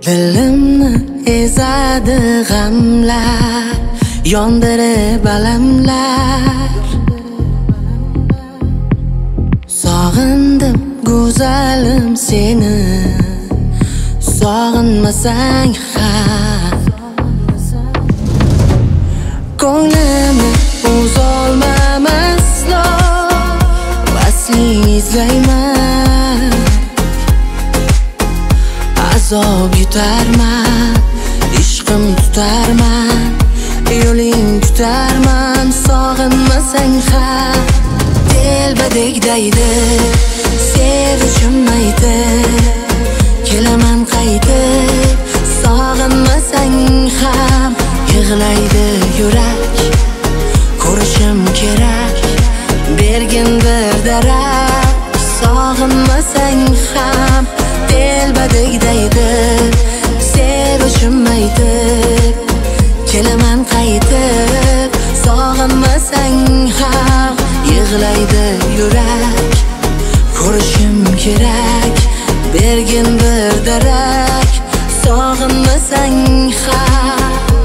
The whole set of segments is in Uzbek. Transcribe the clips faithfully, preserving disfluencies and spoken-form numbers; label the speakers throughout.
Speaker 1: Dilimni ezadi g'amlar, yondirib alamlar. Sog'indim go'zalim seni, sog'inmasang ham ko'nglimni uzolmam aslo, vasling izlayman. Azob yutarman, ishqim tutarman, yo'ling tutarman. Sog'inmasang ham telbadek daydi, sevishim aytib kelaman qaytib. Sog'inmasang ham yig'laydi yurak, ko'rishim kerak bergin bir darak. Sog'inmasang ham telbadek daydi, sevishim aytib kelaman qaytib. Sog'inmasang ham yig'laydi yurak, ko'rishim kerak bergin bir darak. Sog'inmasang ham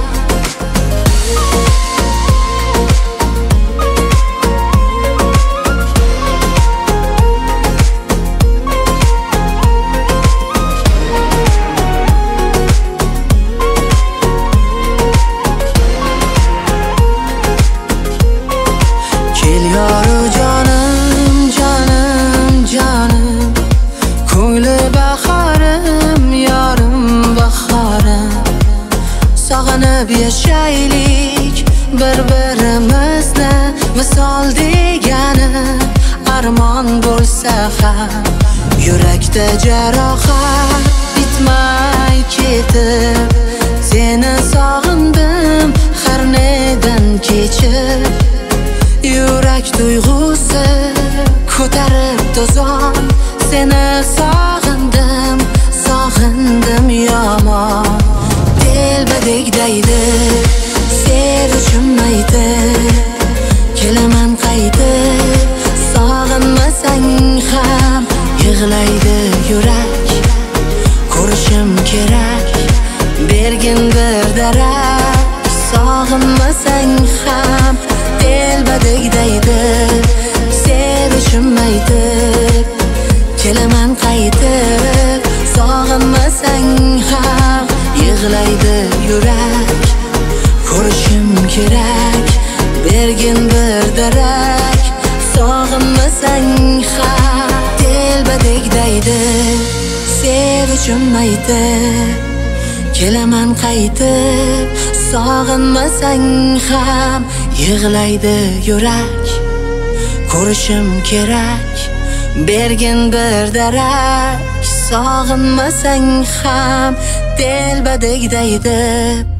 Speaker 1: sog'inib yashaylik bir-birimizni. Misol degani armon bo'lsa ham yurakda jarohat bitmay ketib. Seni sog'indim har nedan kechib, yurak tuyg'usi ko'tarib tozon. Seni sog'indim, sog'indim yomon. Telbadek daydi, sevishim aytib kelaman qaytib. Sog'inmasang ham yig'laydi yurak, ko'rishim kerak bergin bir darak. Sog'inmasang ham telbadek daydi, sevishim aytib kelaman qaytib. Sog'inmasang ham yig'laydi yurak, ko'rishim kerak bergin bir darak. Sog'inmasang ham telbadek daydi, sevishim aytib kelaman qaytib. Sog'inmasang ham yig'laydi yurak, ko'rishim kerak bergin bir darak. Sog'inmasang ham telbadek daydi.